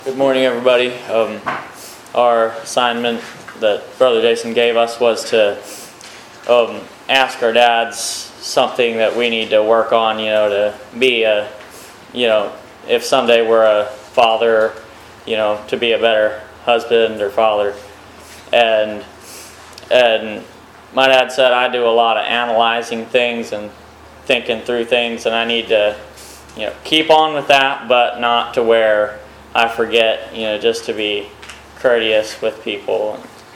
Good morning, everybody. Our assignment that Brother Jason gave us was to ask our dads something that we need to work on, to be if someday we're a father, to be a better husband or father. And my dad said I do a lot of analyzing things and thinking through things, and I need to, keep on with that, but not to where I forget, just to be courteous with people.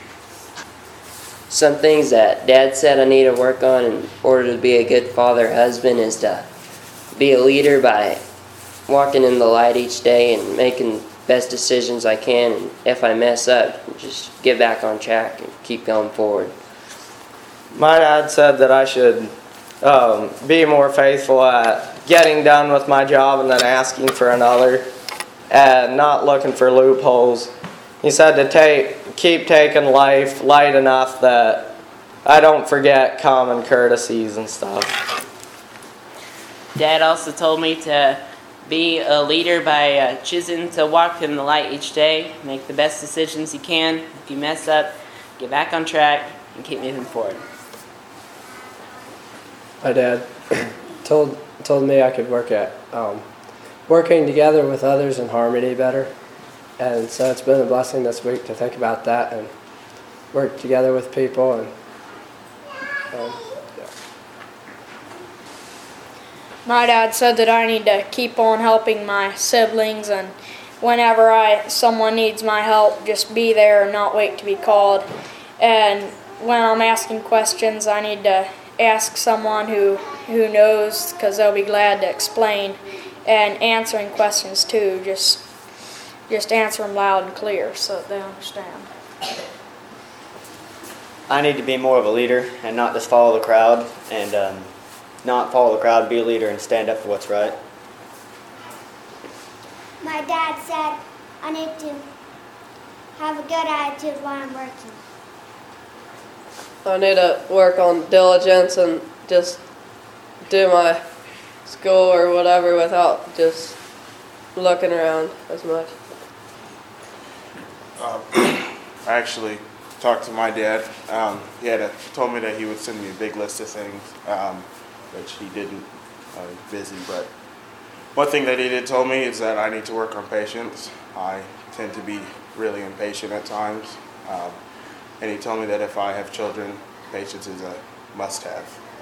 Some things that Dad said I need to work on in order to be a good father, husband, is to be a leader by walking in the light each day and making best decisions I can. And if I mess up, just get back on track and keep going forward. My dad said that I should be more faithful at getting done with my job and then asking for another, and not looking for loopholes. He said to keep taking life light enough that I don't forget common courtesies and stuff. Dad also told me to be a leader by choosing to walk in the light each day, make the best decisions you can. If you mess up, get back on track and keep moving forward. My dad told me I could work at working together with others in harmony better, and so it's been a blessing this week to think about that and work together with people. And My dad said that I need to keep on helping my siblings, and whenever someone needs my help, just be there and not wait to be called. And when I'm asking questions, I need to ask someone who knows, because they'll be glad to explain. And answering questions too, just answer them loud and clear so that they understand. I need to be more of a leader and not just follow the crowd, and not follow the crowd, be a leader and stand up for what's right. My dad said I need to have a good attitude while I'm working. I need to work on diligence and just do my school or whatever without just looking around as much. I actually talked to my dad. He told me that he would send me a big list of things, which he didn't. He was busy, but one thing that he did tell me is that I need to work on patience. I tend to be really impatient at times, and he told me that if I have children, patience is a must-have.